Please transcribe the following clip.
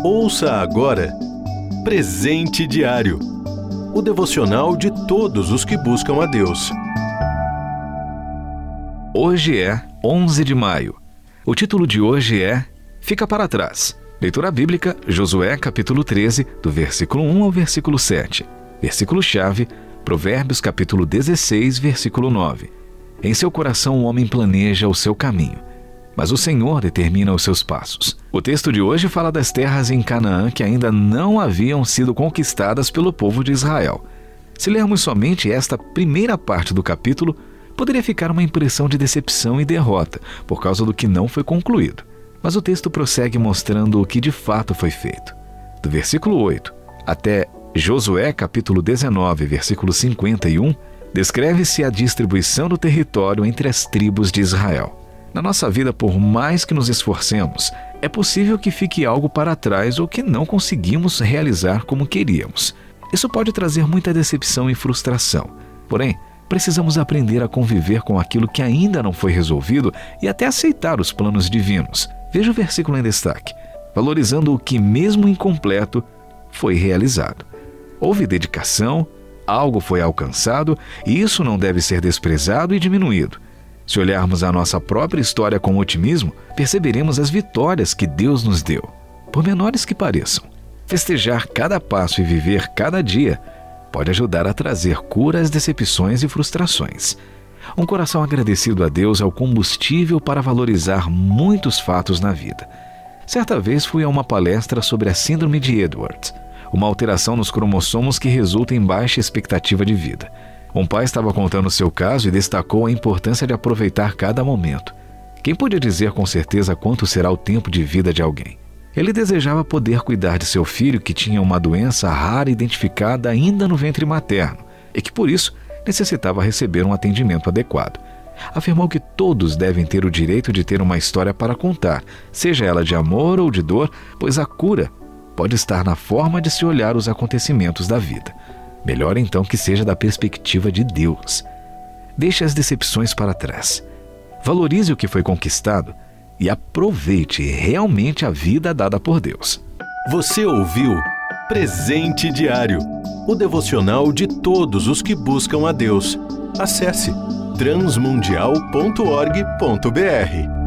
Ouça agora Presente Diário, o devocional de todos os que buscam a Deus. Hoje é 11 de maio. O título de hoje é Fica para Trás. Leitura bíblica, Josué capítulo 13, do versículo 1 ao versículo 7. Versículo-chave, Provérbios capítulo 16, versículo 9. Em seu coração o homem planeja o seu caminho, mas o Senhor determina os seus passos. O texto de hoje fala das terras em Canaã que ainda não haviam sido conquistadas pelo povo de Israel. Se lermos somente esta primeira parte do capítulo, poderia ficar uma impressão de decepção e derrota, por causa do que não foi concluído. Mas o texto prossegue mostrando o que de fato foi feito. Do versículo 8 até Josué capítulo 19, versículo 51, descreve-se a distribuição do território entre as tribos de Israel. Na nossa vida, por mais que nos esforcemos, é possível que fique algo para trás ou que não conseguimos realizar como queríamos. Isso pode trazer muita decepção e frustração. Porém, precisamos aprender a conviver com aquilo que ainda não foi resolvido e até aceitar os planos divinos. Veja o versículo em destaque, valorizando o que, mesmo incompleto, foi realizado. Houve dedicação, algo foi alcançado e isso não deve ser desprezado e diminuído. Se olharmos a nossa própria história com otimismo, perceberemos as vitórias que Deus nos deu, por menores que pareçam. Festejar cada passo e viver cada dia pode ajudar a trazer cura às decepções e frustrações. Um coração agradecido a Deus é o combustível para valorizar muitos fatos na vida. Certa vez fui a uma palestra sobre a síndrome de Edwards, uma alteração nos cromossomos que resulta em baixa expectativa de vida. Um pai estava contando seu caso e destacou a importância de aproveitar cada momento. Quem podia dizer com certeza quanto será o tempo de vida de alguém? Ele desejava poder cuidar de seu filho que tinha uma doença rara identificada ainda no ventre materno e que, por isso, necessitava receber um atendimento adequado. Afirmou que todos devem ter o direito de ter uma história para contar, seja ela de amor ou de dor, pois a cura pode estar na forma de se olhar os acontecimentos da vida. Melhor então que seja da perspectiva de Deus. Deixe as decepções para trás. Valorize o que foi conquistado e aproveite realmente a vida dada por Deus. Você ouviu Presente Diário, o devocional de todos os que buscam a Deus. Acesse transmundial.org.br.